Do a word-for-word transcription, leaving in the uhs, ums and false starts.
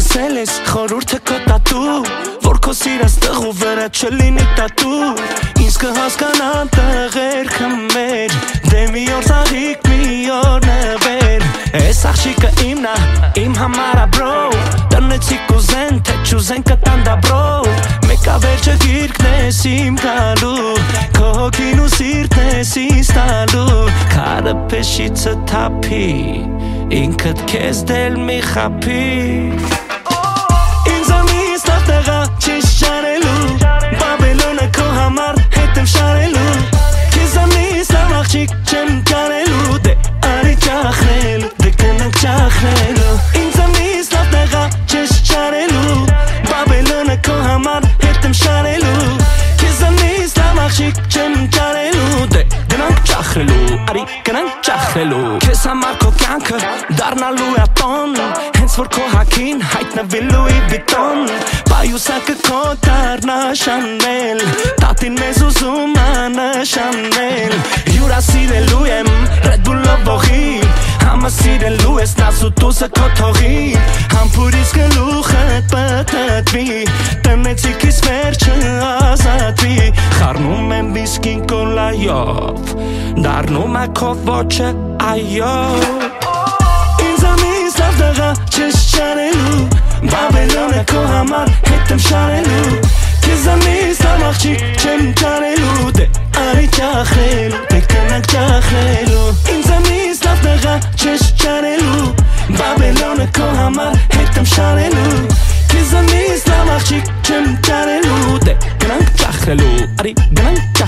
ասել ես խորուրդը քո տատու Որ քո սիրած տղու վրա չլինի տատու Ինձ կհասկանան տղերքը մեր Դե մի օր ծաղիկ մի օր նվեր Ես աղջիկը իմնա իմ համարա բրո Տնեցի կուզեն թե չուզեն կտան դա բրո Մեկա վերջը գիրկն ես իմ գալու Քո հոգին ու սիրտն ես ինձ տալու Քարը փեշիցը թափի Ինքդ քեզ դել մի խափի Ինձանից լավ տեղա չես շարելու Բաբելոնը քո համար հետ եմ շարելու Քեզանից լավ աղջիկ չեմ կարելու Դե արի ճախնելու, դե կնանք ճախնելու Ինձանից լավ տեղա չես շարելու Բաբելոնը քո համար հետ եմ շարելու Քեզանից լավ աղջիկ չեմ կարելու Դե գնանք ճախնելու, արի գնանք ճախնելու Քեզ համար քո կյանքը դառնալու է տոն Հենց որ քո հագին հայտնվելու է վիտոն Պայուսակը քո դառնա շանել Տատին մեզ ուզում անշանել Հյուրասիրելու եմ Red Bull-ով ողի Համասիրելու ես նաս ու տուզը քո թողի Համբուրից գլուխդ պտտվի Տնեցիք իս վերջը ազատվի Խառնում եմ վիսկին կոլայով Դառնում է քո ոչը այո Ինձանից լավ տեղա չես շարելու Բաբելոնը քո համար հետ եմ շարելու Քեզանից լավ աղջիկ չեմ կարելու Դե արի ճախնելու, դե կնանք ճախնելու Ինձանից լավ տեղա չես շարելու Բաբելոնը քո համար հետ եմ շարելու Քեզանից լավ աղջիկ չեմ կարելու Դե գնանք ճախնելու, արի գնանք